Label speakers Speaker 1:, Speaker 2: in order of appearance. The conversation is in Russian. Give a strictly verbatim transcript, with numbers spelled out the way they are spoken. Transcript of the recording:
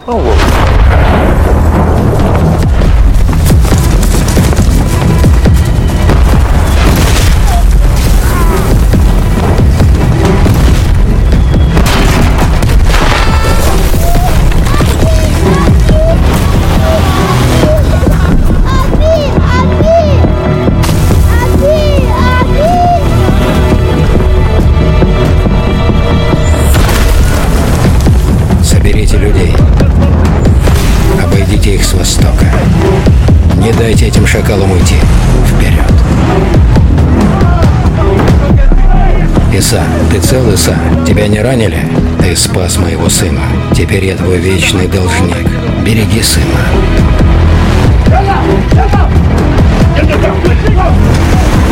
Speaker 1: Соберите людей. Обойдите их с востока. Не дайте этим шакалам уйти. Вперед. Иса, ты цел, Иса? Тебя не ранили? Ты спас моего сына. Теперь я твой вечный должник. Береги сына.